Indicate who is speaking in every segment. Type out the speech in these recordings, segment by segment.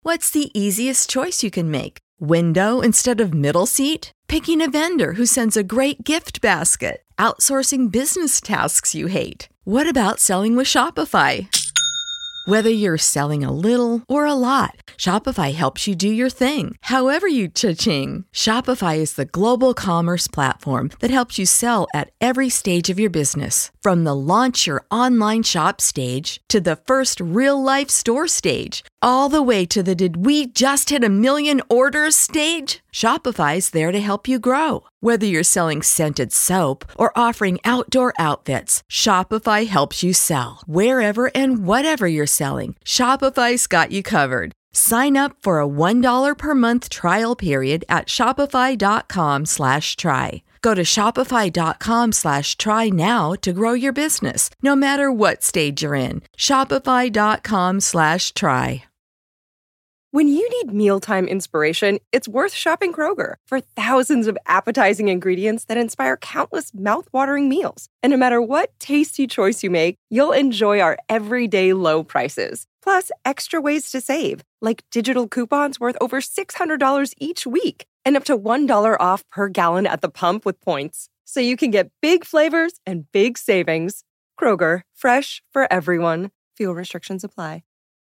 Speaker 1: What's the easiest choice you can make? Window instead of middle seat? Picking a vendor who sends a great gift basket? Outsourcing business tasks you hate? What about selling with Shopify? Whether you're selling a little or a lot, Shopify helps you do your thing, however you cha-ching. Shopify is the global commerce platform that helps you sell at every stage of your business. From the launch your online shop stage to the first real-life store stage, all the way to the did we just hit a million orders stage. Shopify's there to help you grow. Whether you're selling scented soap or offering outdoor outfits, Shopify helps you sell. Wherever and whatever you're selling, Shopify's got you covered. Sign up for a $1 per month trial period at shopify.com/try. Go to shopify.com/try now to grow your business, no matter what stage you're in. Shopify.com/try.
Speaker 2: When you need mealtime inspiration, it's worth shopping Kroger for thousands of appetizing ingredients that inspire countless mouth-watering meals. And no matter what tasty choice you make, you'll enjoy our everyday low prices. Plus, extra ways to save, like digital coupons worth over $600 each week and up to $1 off per gallon at the pump with points. So you can get big flavors and big savings. Kroger, fresh for everyone. Fuel restrictions apply.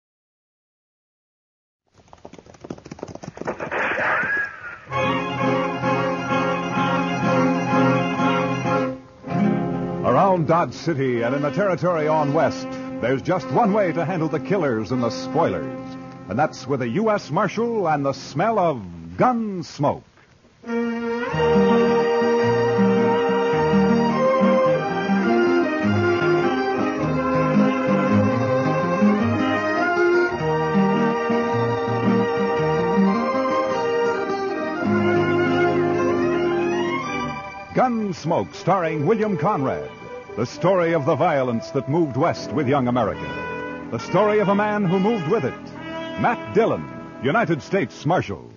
Speaker 3: Around Dodge City and in the territory on west, there's just one way to handle the killers and the spoilers, and that's with a U.S. Marshal and the smell of gun smoke. Gunsmoke, starring William Conrad. The story of the violence that moved west with young America. The story of a man who moved with it. Matt Dillon, United States Marshal.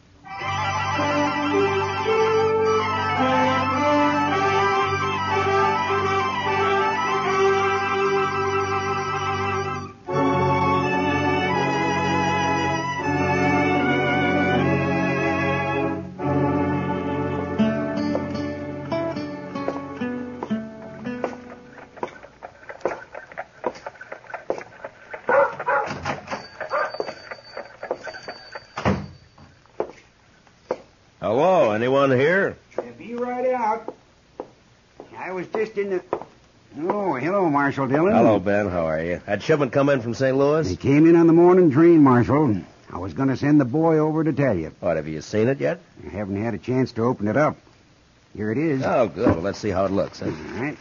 Speaker 4: Hello, anyone here?
Speaker 5: Be right out. I was just in the... Oh, hello, Marshal Dillon.
Speaker 4: Hello, Ben. How are you? Had shipment come in from St. Louis?
Speaker 5: They came in on the morning train, Marshal. I was going to send the boy over to tell you.
Speaker 4: What, have you seen it yet?
Speaker 5: I haven't had a chance to open it up. Here it is.
Speaker 4: Oh, good. Well, let's see how it looks.
Speaker 5: All right.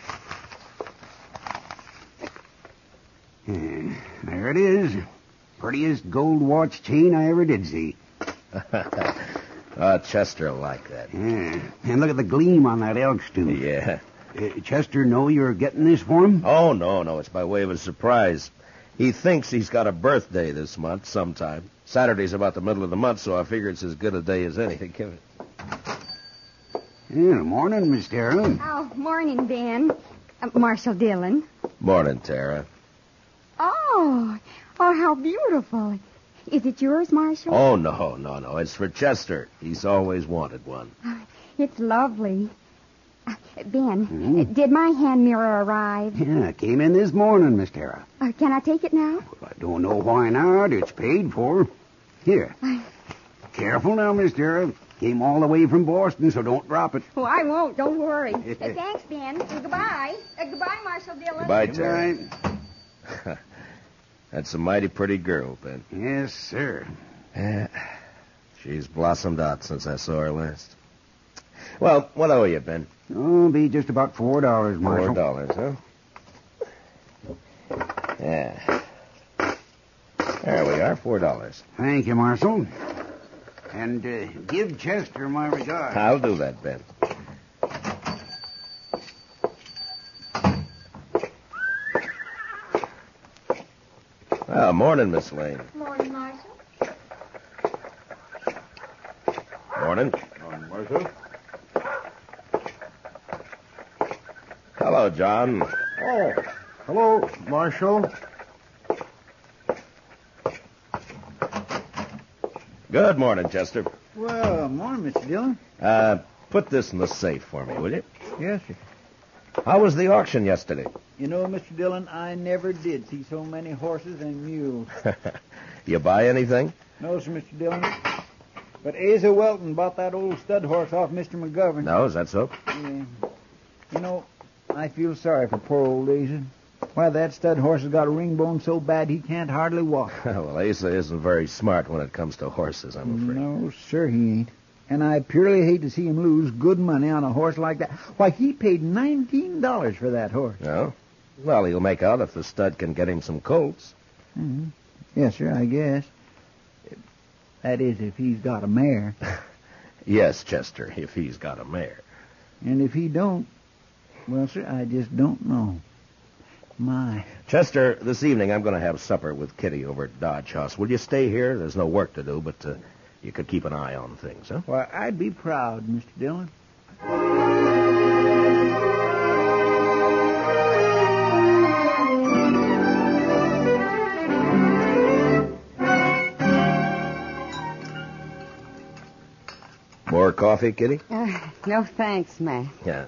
Speaker 5: There it is. Prettiest gold watch chain I ever did see.
Speaker 4: Chester will like that.
Speaker 5: Yeah. And look at the gleam on that elk's tooth.
Speaker 4: Yeah.
Speaker 5: Chester know you're getting this for him?
Speaker 4: Oh, no. It's by way of a surprise. He thinks he's got a birthday this month sometime. Saturday's about the middle of the month, so I figure it's as good a day as any. Give it.
Speaker 5: Yeah, morning, Miss Tara.
Speaker 6: Oh, morning, Ben. Marshal Dillon.
Speaker 4: Morning, Tara.
Speaker 6: Oh, how beautiful. Is it yours, Marshal?
Speaker 4: Oh, no. It's for Chester. He's always wanted one.
Speaker 6: It's lovely. Ben, did my hand mirror arrive?
Speaker 5: Yeah, it came in this morning, Miss Tara.
Speaker 6: Can I take it now?
Speaker 5: Well, I don't know why not. It's paid for. Here. Careful now, Miss Tara. Came all the way from Boston, so don't drop it.
Speaker 6: Oh, I won't. Don't worry. Thanks, Ben. Goodbye. Goodbye, Marshal Dillon.
Speaker 4: Goodbye, Tara. That's a mighty pretty girl, Ben.
Speaker 5: Yes, sir.
Speaker 4: Yeah. She's blossomed out since I saw her last. Well, what owe you, Ben?
Speaker 5: Oh, be just about $4, Marshal.
Speaker 4: $4, huh? Yeah. There we are, $4.
Speaker 5: Thank you, Marshal. And give Chester my regards.
Speaker 4: I'll do that, Ben. Well, morning, Miss Lane.
Speaker 6: Morning, Marshal.
Speaker 4: Morning.
Speaker 3: Morning, Marshal.
Speaker 4: Hello, John.
Speaker 7: Oh, hello, Marshal.
Speaker 4: Good morning, Chester.
Speaker 7: Well, morning, Mr. Dillon.
Speaker 4: Put this in the safe for me, will you?
Speaker 7: Yes, sir.
Speaker 4: How was the auction yesterday?
Speaker 7: You know, Mr. Dillon, I never did see so many horses and mules.
Speaker 4: You buy anything?
Speaker 7: No, sir, Mr. Dillon. But Asa Welton bought that old stud horse off Mr. McGovern.
Speaker 4: No, is that so?
Speaker 7: Yeah. You know, I feel sorry for poor old Asa. Why, that stud horse has got a ring bone so bad he can't hardly walk.
Speaker 4: Well, Asa isn't very smart when it comes to horses, I'm afraid.
Speaker 7: No, sir, he ain't. And I purely hate to see him lose good money on a horse like that. Why, he paid $19 for that horse.
Speaker 4: No? Well, he'll make out if the stud can get him some colts.
Speaker 7: Mm-hmm. Yes, sir, I guess. That is, if he's got a mare.
Speaker 4: Yes, Chester, if he's got a mare.
Speaker 7: And if he don't, well, sir, I just don't know. My.
Speaker 4: Chester, this evening I'm going to have supper with Kitty over at Dodge House. Will you stay here? There's no work to do, but you could keep an eye on things, huh?
Speaker 7: Why, I'd be proud, Mr. Dillon.
Speaker 4: More coffee, Kitty?
Speaker 6: No thanks, Matt.
Speaker 4: Yeah.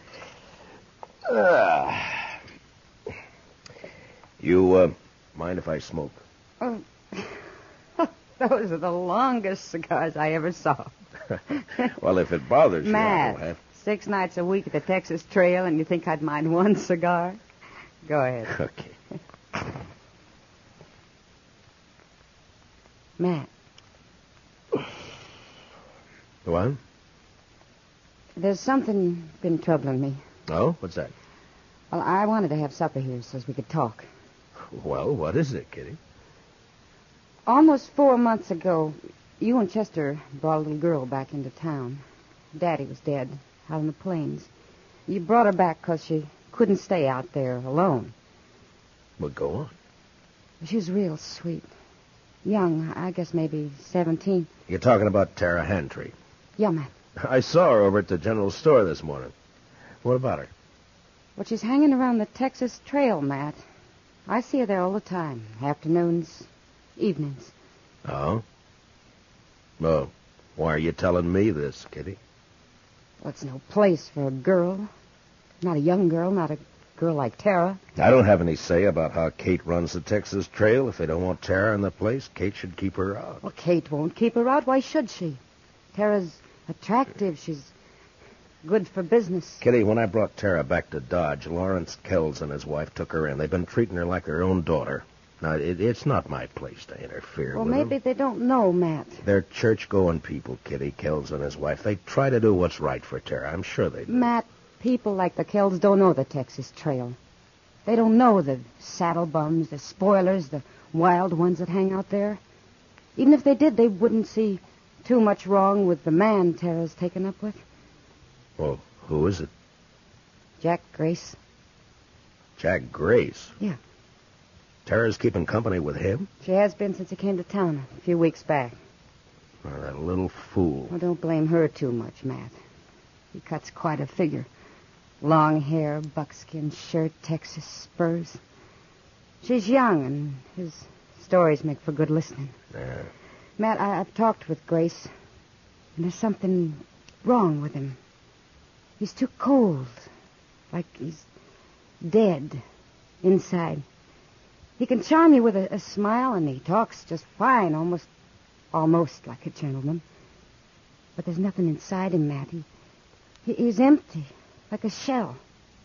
Speaker 4: You mind if I smoke?
Speaker 6: Oh, those are the longest cigars I ever saw.
Speaker 4: Well, if it bothers you,
Speaker 6: Matt,
Speaker 4: I'll have...
Speaker 6: 6 nights a week at the Texas Trail, and you think I'd mind one cigar? Go ahead.
Speaker 4: Okay.
Speaker 6: Matt.
Speaker 4: What?
Speaker 6: There's something been troubling me.
Speaker 4: Oh? What's that?
Speaker 6: Well, I wanted to have supper here so we could talk.
Speaker 4: Well, what is it, Kitty?
Speaker 6: Almost 4 months ago, you and Chester brought a little girl back into town. Daddy was dead, out in the plains. You brought her back because she couldn't stay out there alone.
Speaker 4: Well, go on.
Speaker 6: She was real sweet. Young, I guess maybe 17.
Speaker 4: You're talking about Tara Hantry.
Speaker 6: Yeah, Matt.
Speaker 4: I saw her over at the general store this morning. What about her?
Speaker 6: Well, she's hanging around the Texas Trail, Matt. I see her there all the time. Afternoons, evenings.
Speaker 4: Oh? Well, why are you telling me this, Kitty?
Speaker 6: Well, it's no place for a girl. Not a young girl, not a girl like Tara.
Speaker 4: I don't have any say about how Kate runs the Texas Trail. If they don't want Tara in the place, Kate should keep her out.
Speaker 6: Well, Kate won't keep her out. Why should she? Tara's attractive. She's good for business.
Speaker 4: Kitty, when I brought Tara back to Dodge, Lawrence Kells and his wife took her in. They've been treating her like their own daughter. Now, it's not my place to interfere
Speaker 6: well,
Speaker 4: with
Speaker 6: maybe
Speaker 4: them.
Speaker 6: they don't know, Matt.
Speaker 4: They're church-going people, Kitty, Kells and his wife. They try to do what's right for Tara. I'm sure they do.
Speaker 6: Matt, people like the Kells don't know the Texas Trail. They don't know the saddle bums, the spoilers, the wild ones that hang out there. Even if they did, they wouldn't see too much wrong with the man Tara's taken up with.
Speaker 4: Well, who is it?
Speaker 6: Jack Grace.
Speaker 4: Jack Grace?
Speaker 6: Yeah.
Speaker 4: Tara's keeping company with him?
Speaker 6: She has been since he came to town a few weeks back.
Speaker 4: Oh, that little fool.
Speaker 6: Well, don't blame her too much, Matt. He cuts quite a figure. Long hair, buckskin shirt, Texas spurs. She's young, and his stories make for good listening.
Speaker 4: Yeah.
Speaker 6: Matt, I've talked with Grace, and there's something wrong with him. He's too cold, like he's dead inside. He can charm you with a smile, and he talks just fine, almost like a gentleman. But there's nothing inside him, Matt. He's empty, like a shell.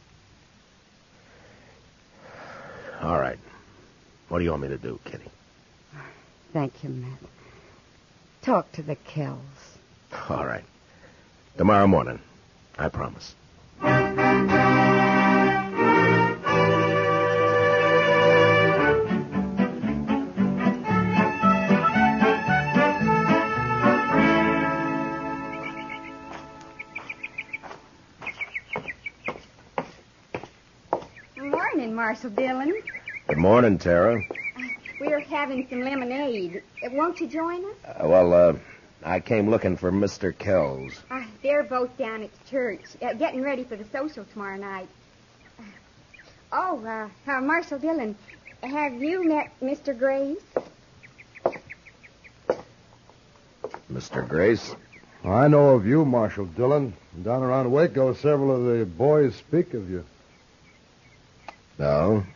Speaker 4: All right. What do you want me to do, Kitty?
Speaker 6: Thank you, Matt. Talk to the Kells.
Speaker 4: All right. Tomorrow morning. I promise.
Speaker 8: Morning, Marshal Dillon.
Speaker 4: Good morning, Tara.
Speaker 8: We're having some lemonade. Won't you join us?
Speaker 4: I came looking for Mr. Kells.
Speaker 8: They're both down at church, getting ready for the social tomorrow night. Marshal Dillon, have you met Mr. Grace?
Speaker 6: Mr. Grace? Yeah, Mr. Grace. What do you want? What do you want me to do, Kitty? Thank you, Matt. Talk to the Kells.
Speaker 8: All right.
Speaker 6: All right. Tomorrow morning. I promise.
Speaker 4: Mr. Grace?
Speaker 9: I know of you, Marshal Dillon. Down around Waco, several of the boys speak of you.
Speaker 4: No?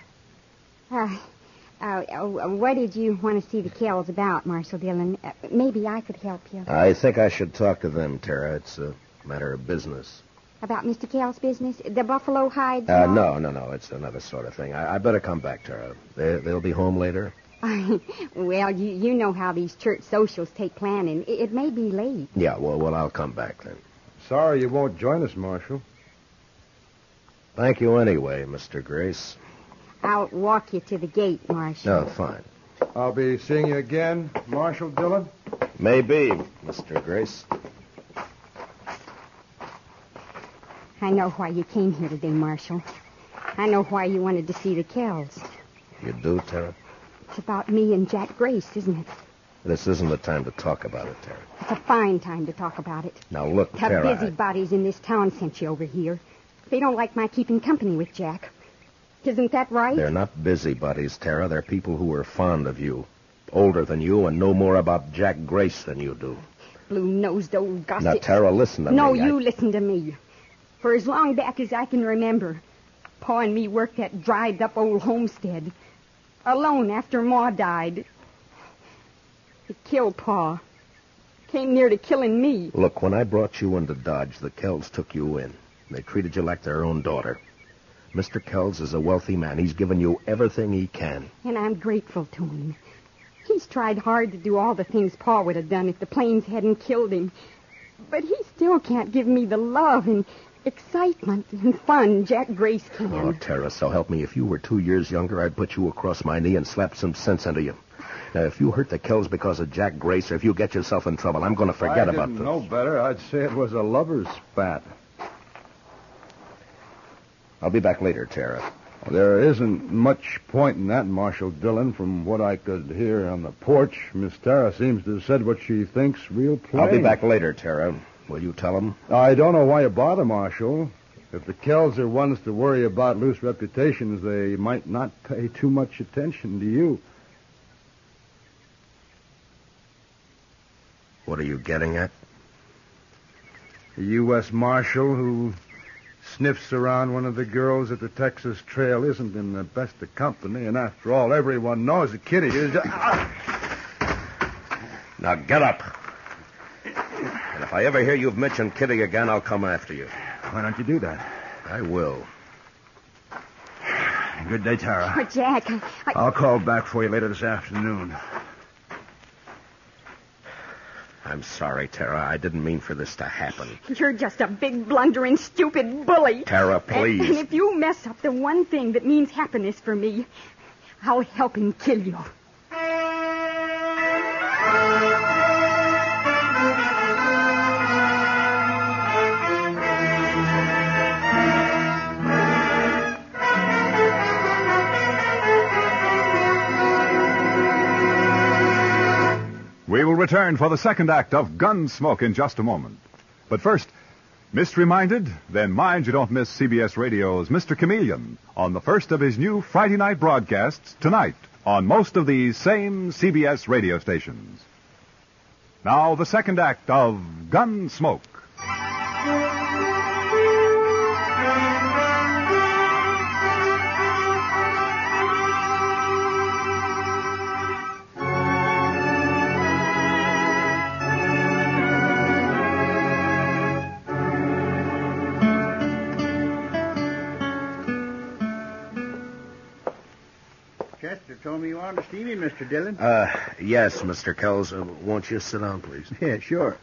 Speaker 6: What did you want to see the Kells about, Marshal Dillon? Maybe I could help you.
Speaker 4: I think I should talk to them, Tara. It's a matter of business.
Speaker 6: About Mr. Kell's business? The buffalo hides?
Speaker 4: No. It's another sort of thing. I better come back, Tara. They'll be home later?
Speaker 6: Well, you know how these church socials take planning. It may be late.
Speaker 4: Yeah, well, I'll come back then.
Speaker 9: Sorry you won't join us, Marshal.
Speaker 4: Thank you anyway, Mr. Grace.
Speaker 6: I'll walk you to the gate, Marshal.
Speaker 4: No, fine.
Speaker 9: I'll be seeing you again, Marshal Dillon?
Speaker 4: Maybe, Mr. Grace.
Speaker 6: I know why you came here today, Marshal. I know why you wanted to see the Kells.
Speaker 4: You do, Tara?
Speaker 6: It's about me and Jack Grace, isn't it?
Speaker 4: This isn't the time to talk about it, Tara.
Speaker 6: It's a fine time to talk about it.
Speaker 4: Now, look,
Speaker 6: The
Speaker 4: Tara...
Speaker 6: busybodies in this town sent you over here. They don't like my keeping company with Jack. Isn't that right?
Speaker 4: They're not busybodies, Tara. They're people who are fond of you. Older than you and know more about Jack Grace than you do.
Speaker 6: Blue-nosed old gossip.
Speaker 4: Now, Tara, listen to me.
Speaker 6: No, you listen to me. For as long back as I can remember, Pa and me worked that dried-up old homestead. Alone after Ma died. It killed Pa. Came near to killing me.
Speaker 4: Look, when I brought you into Dodge, the Kells took you in. They treated you like their own daughter. Mr. Kells is a wealthy man. He's given you everything he can.
Speaker 6: And I'm grateful to him. He's tried hard to do all the things Pa would have done if the planes hadn't killed him. But he still can't give me the love and excitement and fun Jack Grace can.
Speaker 4: Oh, Tara, so help me. If you were 2 years younger, I'd put you across my knee and slap some sense into you. Now, if you hurt the Kells because of Jack Grace, or if you get yourself in trouble, I'm going to forget about this.
Speaker 9: If I didn't know better, I'd say it was a lover's spat.
Speaker 4: I'll be back later, Tara.
Speaker 9: There isn't much point in that, Marshal Dillon. From what I could hear on the porch, Miss Tara seems to have said what she thinks real plain.
Speaker 4: I'll be back later, Tara. Will you tell him?
Speaker 9: I don't know why you bother, Marshal. If the Kells are ones to worry about loose reputations, they might not pay too much attention to you.
Speaker 4: What are you getting at?
Speaker 9: A U.S. Marshal who sniffs around one of the girls at the Texas Trail isn't in the best of company, and after all, everyone knows that Kitty is...
Speaker 4: Now get up. And if I ever hear you've mentioned Kitty again, I'll come after you.
Speaker 7: Why don't you do that?
Speaker 4: I will.
Speaker 7: Good day, Tara.
Speaker 6: Oh, Jack,
Speaker 7: I'll call back for you later this afternoon.
Speaker 4: I'm sorry, Tara. I didn't mean for this to happen.
Speaker 6: you're just a big, blundering, stupid bully.
Speaker 4: Tara, please.
Speaker 6: And if you mess up the one thing that means happiness for me, I'll help him kill you.
Speaker 3: We will return for the second act of Gunsmoke in just a moment. But first, missed reminded? Then mind you don't miss CBS Radio's Mr. Chameleon on the first of his new Friday night broadcasts tonight on most of these same CBS radio stations. Now, the second act of Gunsmoke.
Speaker 7: Chester told me you wanted to see me, Mr. Dillon.
Speaker 4: Yes, Mr. Kells. Won't you sit down, please?
Speaker 7: Yeah, sure.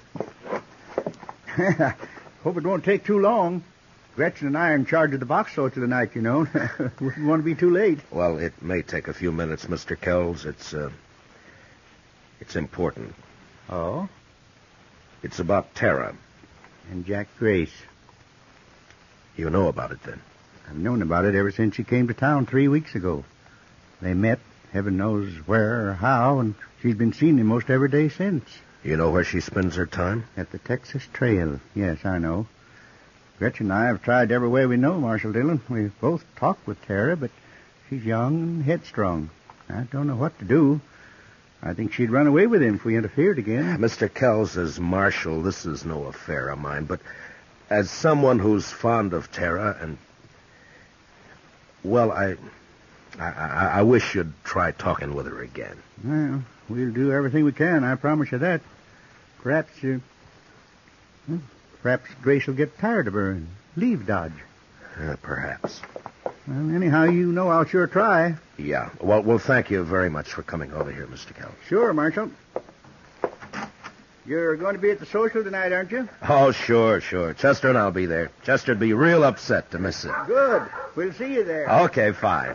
Speaker 7: Hope it won't take too long. Gretchen and I are in charge of the box store tonight, you know. Wouldn't want to be too late.
Speaker 4: Well, it may take a few minutes, Mr. Kells. It's important.
Speaker 7: Oh?
Speaker 4: It's about Tara.
Speaker 7: And Jack Grace.
Speaker 4: You know about it, then?
Speaker 7: I've known about it ever since she came to town 3 weeks ago. They met, heaven knows where or how, and she's been seeing him most every day since.
Speaker 4: You know where she spends her time?
Speaker 7: At the Texas Trail. Yes, I know. Gretchen and I have tried every way we know, Marshal Dillon. We've both talked with Tara, but she's young and headstrong. I don't know what to do. I think she'd run away with him if we interfered again.
Speaker 4: Mr. Kells, as Marshal, this is no affair of mine, but as someone who's fond of Tara and... Well, I wish you'd try talking with her again.
Speaker 7: Well, we'll do everything we can, I promise you that. Perhaps Grace will get tired of her and leave Dodge.
Speaker 4: Perhaps.
Speaker 7: Well, anyhow, you know I'll sure try.
Speaker 4: Yeah. Well, thank you very much for coming over here, Mr. Kells.
Speaker 7: Sure, Marshal. You're going to be at the social tonight, aren't you?
Speaker 4: Oh, sure. Chester and I'll be there. Chester'd be real upset to miss it.
Speaker 7: Good. We'll see you there.
Speaker 4: Okay, fine.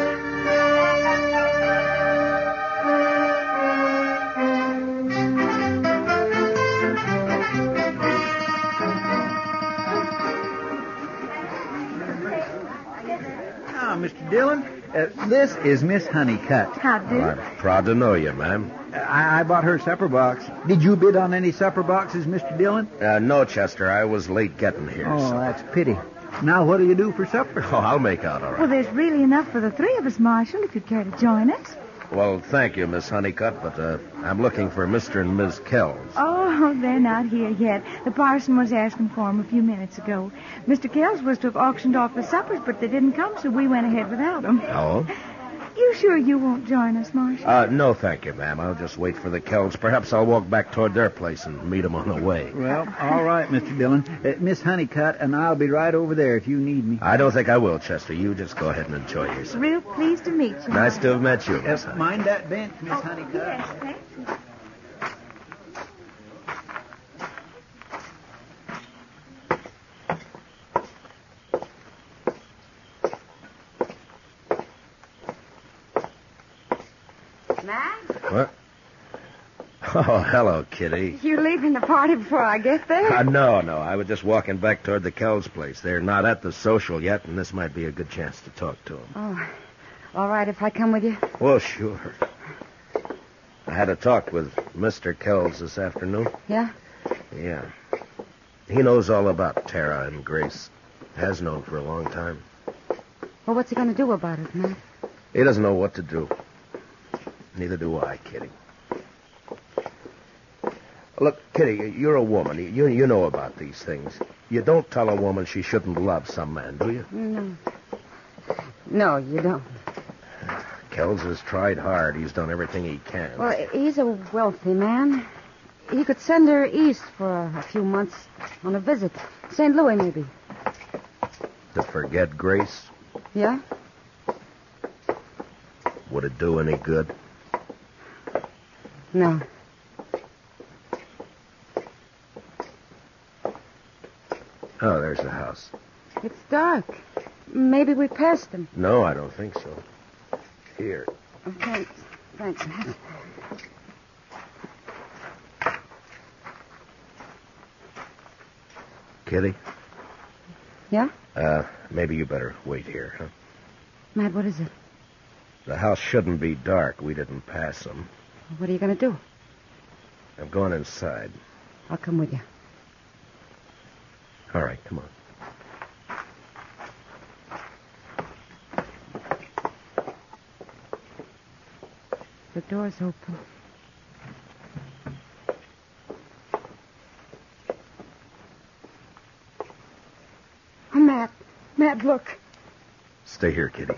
Speaker 10: Mr. Dillon, this is Miss Honeycutt.
Speaker 8: How do?
Speaker 4: I'm proud to know you, ma'am.
Speaker 10: I bought her supper box. Did you bid on any supper boxes, Mr. Dillon?
Speaker 4: No, Chester. I was late getting here.
Speaker 10: Oh,
Speaker 4: so.
Speaker 10: that's a pity. Now, what do you do for supper?
Speaker 4: Oh, I'll make out all right.
Speaker 11: Well, there's really enough for the three of us, Marshal, if you'd care to join us.
Speaker 4: Well, thank you, Miss Honeycutt, but I'm looking for Mr. and Ms. Kells.
Speaker 11: Oh, they're not here yet. The parson was asking for them a few minutes ago. Mr. Kells was to have auctioned off the suppers, but they didn't come, so we went ahead without them.
Speaker 4: Oh?
Speaker 11: You sure you won't join us, Marshal?
Speaker 4: No, thank you, ma'am. I'll just wait for the Kells. Perhaps I'll walk back toward their place and meet them on the way.
Speaker 10: Well, all right, Mr. Dillon. Miss Honeycutt and I'll be right over there if you need me.
Speaker 4: I don't think I will, Chester. You just go ahead and enjoy yourself.
Speaker 11: Real pleased to meet you.
Speaker 4: Nice to have met you, Miss Honeycutt.
Speaker 10: Mind that bench, Miss Honeycutt.
Speaker 11: Yes, thank you.
Speaker 4: What? Oh, hello, Kitty.
Speaker 6: You leaving the party before I get there?
Speaker 4: No. I was just walking back toward the Kells place. They're not at the social yet, and this might be a good chance to talk to them.
Speaker 6: Oh, all right if I come with you?
Speaker 4: Well, sure. I had a talk with Mr. Kells this afternoon.
Speaker 6: Yeah?
Speaker 4: Yeah. He knows all about Tara and Grace. Has known for a long time.
Speaker 6: Well, what's he going to do about it, Matt?
Speaker 4: He doesn't know what to do. Neither do I, Kitty. Look, Kitty, you're a woman. You know about these things. You don't tell a woman she shouldn't love some man, do you?
Speaker 6: No. No, you don't.
Speaker 4: Kells has tried hard. He's done everything he can.
Speaker 6: Well, he's a wealthy man. He could send her east for a few months on a visit. St. Louis, maybe.
Speaker 4: To forget Grace?
Speaker 6: Yeah?
Speaker 4: Would it do any good?
Speaker 6: No.
Speaker 4: Oh, there's the house.
Speaker 6: It's dark. Maybe we passed him.
Speaker 4: No, I don't think so. Here.
Speaker 6: Okay. Thanks.
Speaker 4: Kitty?
Speaker 6: Yeah?
Speaker 4: Maybe you better wait here, huh?
Speaker 6: Matt, what is it?
Speaker 4: The house shouldn't be dark. We didn't pass them.
Speaker 6: What are you going to do?
Speaker 4: I'm going inside.
Speaker 6: I'll come with you.
Speaker 4: All right, come on.
Speaker 6: The door's open. Oh, Matt. Matt, look.
Speaker 4: Stay here, Kitty.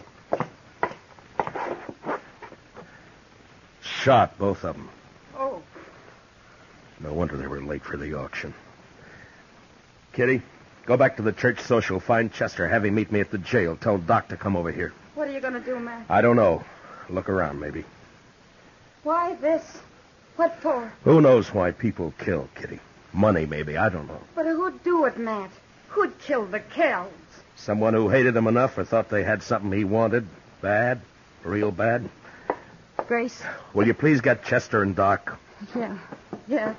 Speaker 4: Shot, both of them.
Speaker 6: Oh.
Speaker 4: No wonder they were late for the auction. Kitty, go back to the church social. Find Chester. Have him meet me at the jail. Tell Doc to come over here.
Speaker 6: What are you going to do, Matt?
Speaker 4: I don't know. Look around, maybe.
Speaker 6: Why this? What for?
Speaker 4: Who knows why people kill, Kitty? Money, maybe. I don't know.
Speaker 6: But who'd do it, Matt? Who'd kill the Kells?
Speaker 4: Someone who hated him enough or thought they had something he wanted. Bad. Real bad.
Speaker 6: Grace?
Speaker 4: Will you please get Chester and Doc?
Speaker 6: Yeah.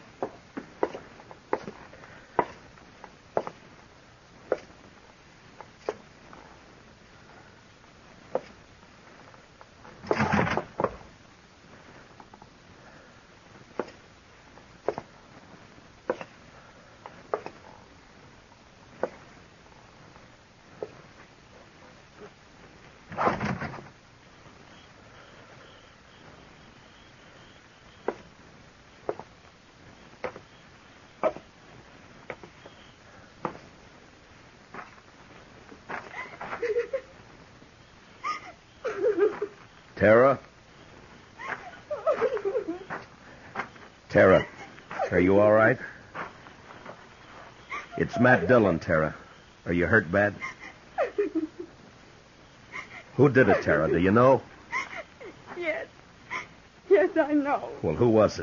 Speaker 4: Tara? Tara, are you all right? It's Matt Dillon, Tara. Are you hurt bad? Who did it, Tara? Do you know?
Speaker 8: Yes. Yes, I know.
Speaker 4: Well, who was it?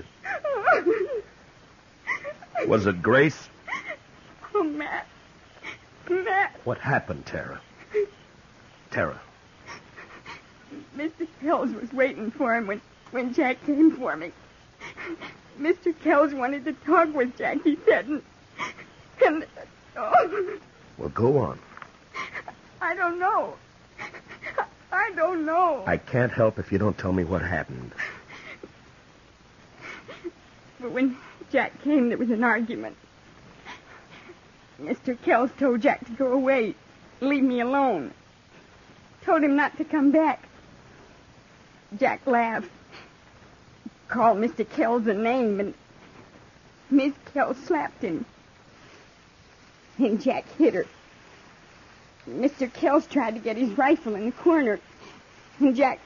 Speaker 4: Was it Grace?
Speaker 8: Oh, Matt. Matt.
Speaker 4: What happened, Tara? Tara.
Speaker 8: Mr. Kells was waiting for him when Jack came for me. Mr. Kells wanted to talk with Jack, he said, and
Speaker 4: Well, go on.
Speaker 8: I don't know. I don't know.
Speaker 4: I can't help if you don't tell me what happened.
Speaker 8: But when Jack came, there was an argument. Mr. Kells told Jack to go away, leave me alone. Told him not to come back. Jack laughed. Called Mr. Kells a name, and Miss Kells slapped him. And Jack hit her. Mr. Kells tried to get his rifle in the corner, and Jack...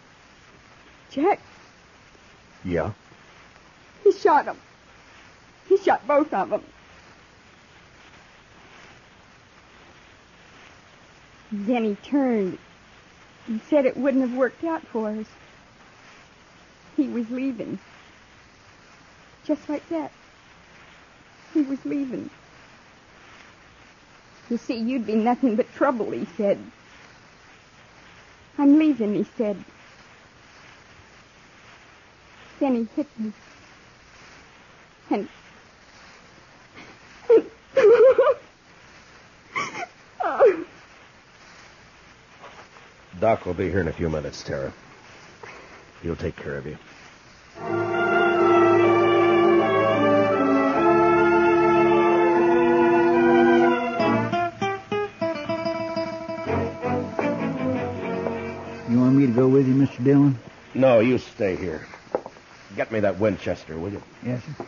Speaker 4: Yeah?
Speaker 8: He shot him. He shot both of them. Then he turned and said it wouldn't have worked out for us. He was leaving. Just like that. He was leaving. You see, you'd be nothing but trouble, he said. I'm leaving, he said. Then he hit me. And... oh.
Speaker 4: Doc will be here in a few minutes, Tara. He'll take care of you.
Speaker 10: You want me to go with you, Mr. Dillon?
Speaker 4: No, you stay here. Get me that Winchester, will you?
Speaker 10: Yes, sir.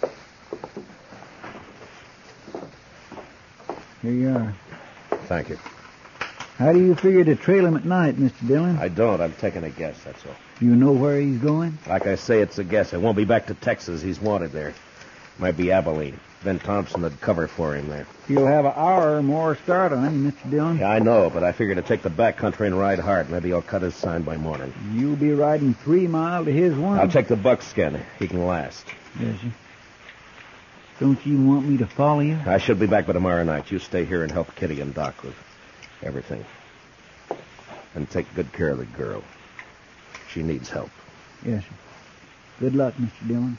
Speaker 10: Here you are.
Speaker 4: Thank you.
Speaker 10: How do you figure to trail him at night, Mr. Dillon?
Speaker 4: I don't. I'm taking a guess, that's all.
Speaker 10: You know where he's going?
Speaker 4: Like I say, it's a guess. I won't be back to Texas. He's wanted there. Might be Abilene. Ben Thompson would cover for him there.
Speaker 10: You'll have an hour or more start on him, Mr. Dillon.
Speaker 4: Yeah, I know, but I figure to take the back country and ride hard. Maybe he'll cut his sign by morning.
Speaker 10: You'll be riding 3 miles to his 1.
Speaker 4: I'll take the buckskin. He can last.
Speaker 10: Yes, sir. Don't you want me to follow you?
Speaker 4: I should be back by tomorrow night. You stay here and help Kitty and Doc with everything. And take good care of the girl. She needs help.
Speaker 10: Yes, sir. Good luck, Mr. Dillon.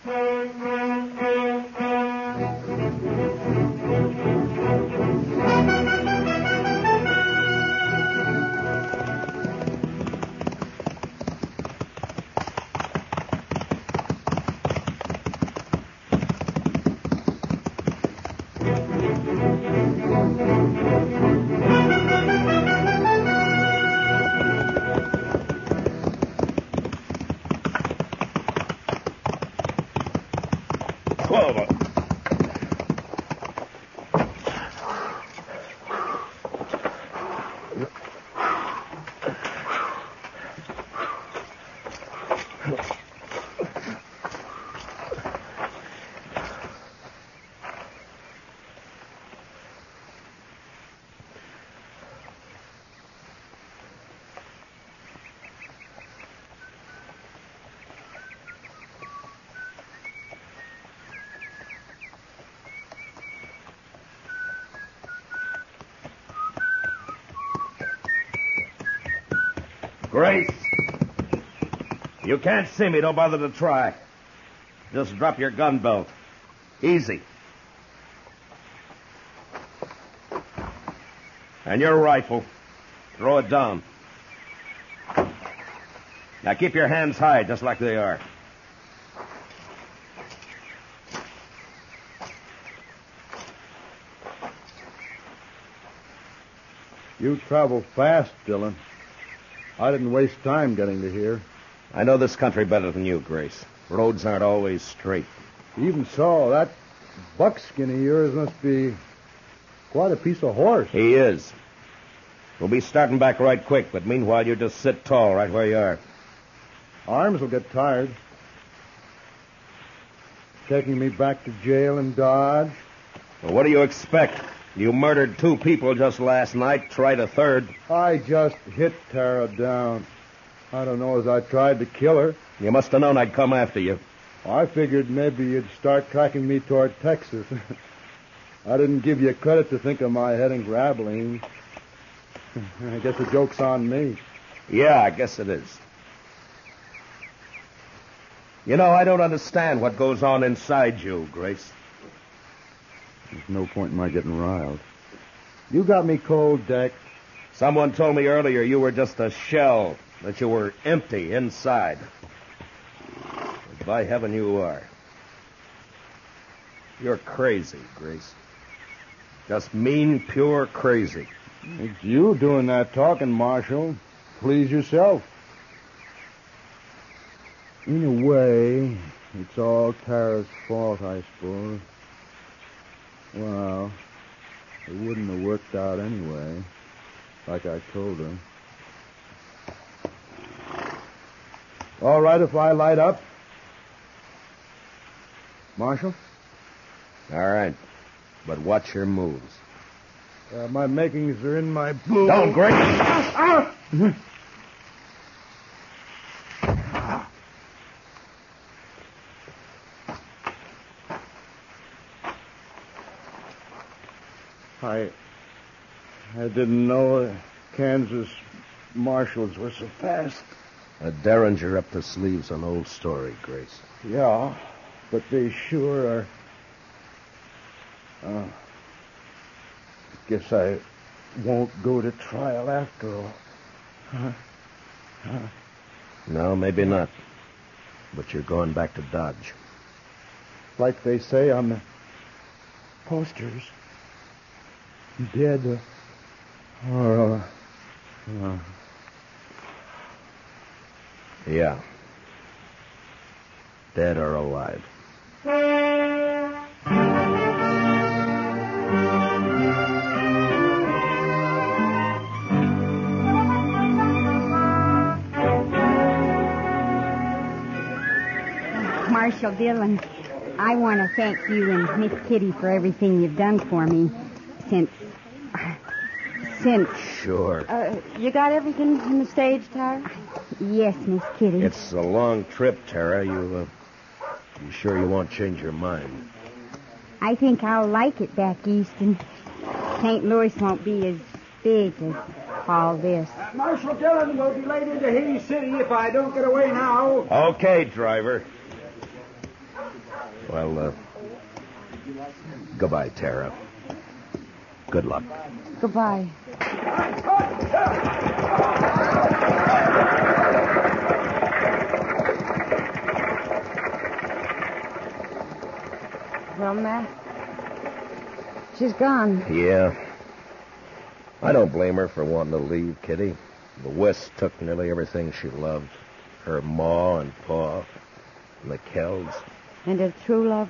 Speaker 4: Grace, you can't see me. Don't bother to try. Just drop your gun belt. Easy. And your rifle. Throw it down. Now keep your hands high, just like they are.
Speaker 9: You travel fast, Dillon. I didn't waste time getting to here.
Speaker 4: I know this country better than you, Grace. Roads aren't always straight.
Speaker 9: Even so, that buckskin of yours must be quite a piece of horse.
Speaker 4: He is. We'll be starting back right quick, but meanwhile you just sit tall right where you are.
Speaker 9: Arms will get tired. Taking me back to jail in Dodge.
Speaker 4: Well, what do you expect? You murdered 2 people just last night, tried a third.
Speaker 9: I just hit Tara down. I don't know as I tried to kill her.
Speaker 4: You must have known I'd come after you.
Speaker 9: I figured maybe you'd start tracking me toward Texas. I didn't give you credit to think of my heading for Abilene. I guess the joke's on me.
Speaker 4: Yeah, I guess it is. You know, I don't understand what goes on inside you, Grace.
Speaker 9: There's no point in my getting riled. You got me cold, Deck.
Speaker 4: Someone told me earlier you were just a shell, that you were empty inside. But by heaven, you are. You're crazy, Grace. Just mean, pure crazy.
Speaker 9: It's you doing that talking, Marshal. Please yourself. In a way, it's all Tara's fault, I suppose. Well, it wouldn't have worked out anyway, like I told her. All right if I light up? Marshal?
Speaker 4: All right. But watch your moves.
Speaker 9: My makings are in my boot.
Speaker 4: Don't, Grace!
Speaker 9: I didn't know Kansas marshals were so fast.
Speaker 4: A derringer up the sleeves, an old story, Grace.
Speaker 9: Yeah, but they sure are. Guess I won't go to trial after all.
Speaker 4: No, maybe not. But you're going back to Dodge.
Speaker 9: Like they say on the posters. Dead or...
Speaker 4: Yeah. Dead or alive.
Speaker 8: Marshal Dillon, I want to thank you and Miss Kitty for everything you've done for me since...
Speaker 4: Sure.
Speaker 6: You got everything in the stage, Tara?
Speaker 8: Yes, Miss Kitty.
Speaker 4: It's a long trip, Tara. You sure you won't change your mind?
Speaker 8: I think I'll like it back east, and St. Louis won't be as big as all this.
Speaker 10: Marshal Dillon will be late into Haines City if I don't get away now.
Speaker 4: Okay, driver. Well, goodbye, Tara. Good luck.
Speaker 6: Goodbye. Well, Matt, she's gone.
Speaker 4: Yeah. I don't blame her for wanting to leave, Kitty. The West took nearly everything she loved. Her ma and pa, and the Kells.
Speaker 6: And her true love?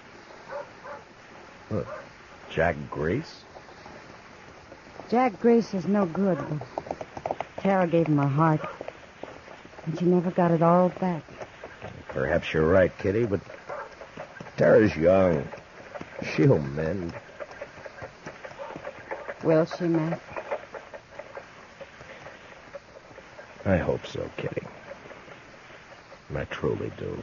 Speaker 4: What, Jack Grace?
Speaker 6: Jack Grace is no good, but Tara gave him her heart. And she never got it all back.
Speaker 4: Perhaps you're right, Kitty, but Tara's young. She'll mend.
Speaker 6: Will she, Matt?
Speaker 4: I hope so, Kitty. I truly do.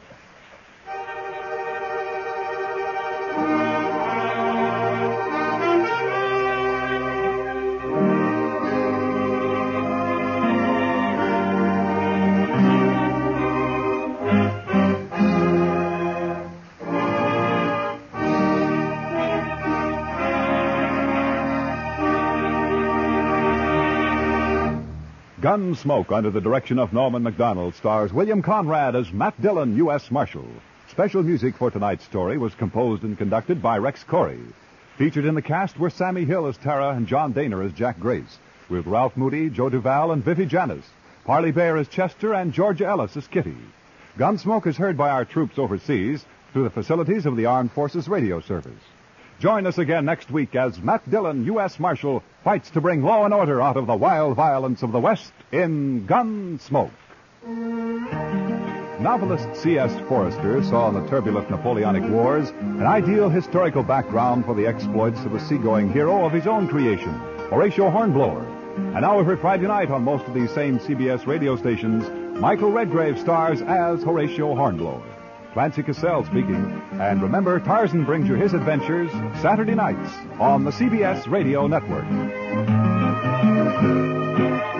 Speaker 3: Gunsmoke, under the direction of Norman MacDonald, stars William Conrad as Matt Dillon, U.S. Marshal. Special music for tonight's story was composed and conducted by Rex Corey. Featured in the cast were Sammy Hill as Tara and John Daner as Jack Grace, with Ralph Moody, Joe Duval, and Vivi Janis, Parley Bear as Chester, and Georgia Ellis as Kitty. Gunsmoke is heard by our troops overseas through the facilities of the Armed Forces Radio Service. Join us again next week as Matt Dillon, U.S. Marshal, fights to bring law and order out of the wild violence of the West in Gunsmoke. Novelist C.S. Forrester saw in the turbulent Napoleonic Wars an ideal historical background for the exploits of a seagoing hero of his own creation, Horatio Hornblower. And now every Friday night on most of these same CBS radio stations, Michael Redgrave stars as Horatio Hornblower. Clancy Cassell speaking. And remember, Tarzan brings you his adventures Saturday nights on the CBS Radio Network.